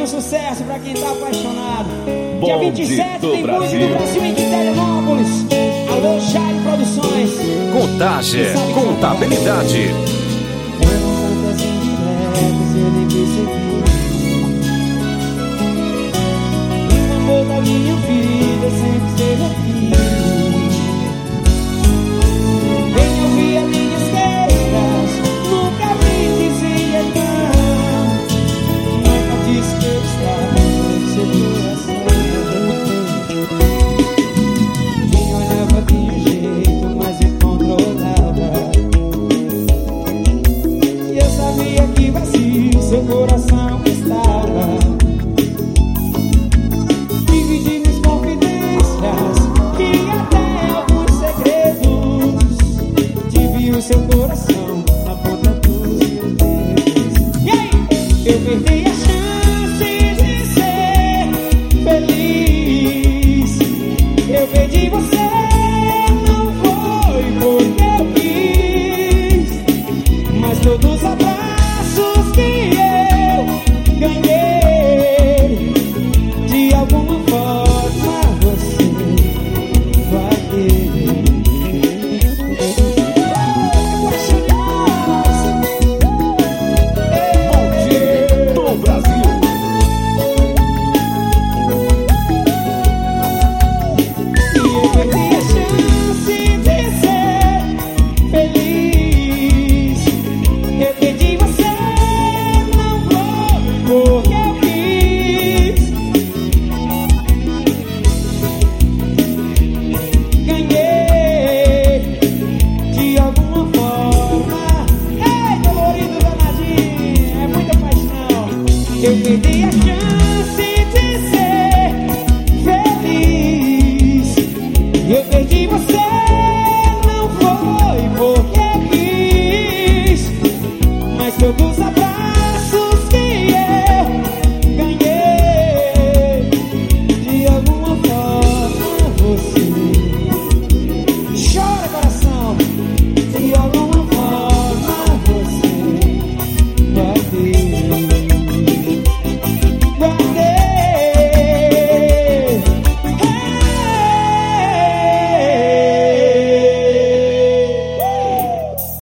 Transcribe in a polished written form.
um sucesso pra quem tá apaixonado. Bonde Dia 27 do tem Bonde Brasil. do Brasil em Quiterianópolis. Alô, Jair Produções. Contagem, contabilidade. Quantas indiretas ele me seguiu. O amor da minha vida sempre esteve aqui. Quem ouvia minhas queixas nunca me dizia não. Nunca disse que eu estava no seu coração. Quem olhava de um jeito, mas me controlava. E eu sabia que vazio seu coração estava. Dividimos confidências e até alguns segredos. Tive o seu coração na ponta dos meus dedos. E aí? Eu perdi a chance de ser feliz. Eu perdi você, não foi porque eu quis, mas todos os abraços que eu ganhei, de alguma forma você vai ter. Bonde do Brasil. E eu perdi a chance de ser feliz. Eu perdi você, não vou porque eu quis. Ganhei de alguma forma. Ei, dolorido danadinho, é muita paixão. Eu perdi a chance